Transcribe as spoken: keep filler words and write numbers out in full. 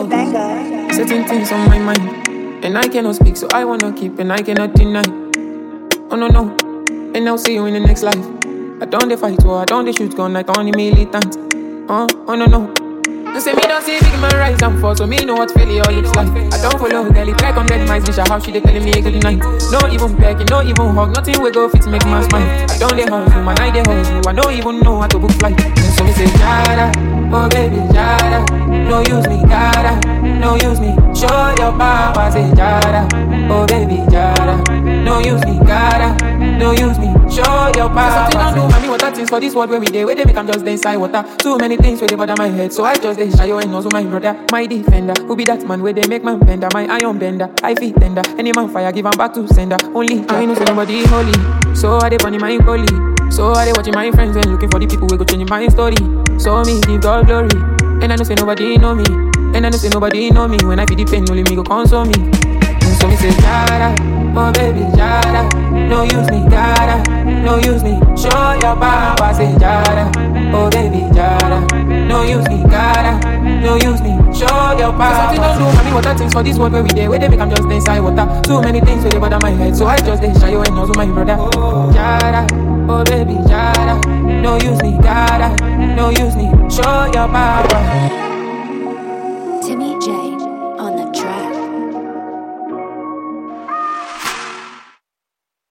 oh. Certain things on my mind, and I cannot speak, so I wanna keep, and I cannot deny. Oh no no, and I'll see you in the next life. I don't dey fight war, I don't dey shoot gun like only militant. Oh, oh no no. You say me don't see big man rise and fall, so me know what failure looks like. I don't follow girl, it like on dead mice, bitch, how she dey telling me good night. No even pecking, no even hug, nothing we go fit make man smile. I don't dey hustle, man, I dey hustle, I don't even know how to book flight. So me say, Jada, oh baby, Jada, no use me, gotta, no use me, show your power, say Jada, oh baby, Jada, no use me, gotta, no use me, show your power. Something don't do, mommy, what that things for this world where we dey, where they make I'm just dey inside water. Too many things where they bother my head, so I just dey shy, you and also my brother, my defender. Who be that man where they make man bender, my iron bender, I feel tender. Any man fire, give him back to sender. Only I know say nobody holy, so I dey bunny my bully. So I dey watching my friends and looking for the people who go change my story. So me give God glory, and I know say nobody know me, and I know say nobody know me. When I feel the pain, only me go console me. And so me say Jada, oh baby Jada, no use me, gotta, no use me, show your power, say Jada, oh baby Jada, no use me, gotta, no use me, show your power. Something don't do, mommy, what that things for this world where we dey, where they make I'm just inside water. Too many things where they bother my head, so I just dey shy, you and also my brother. Jada, oh baby Jada, no use me, gotta, no use me, show your power.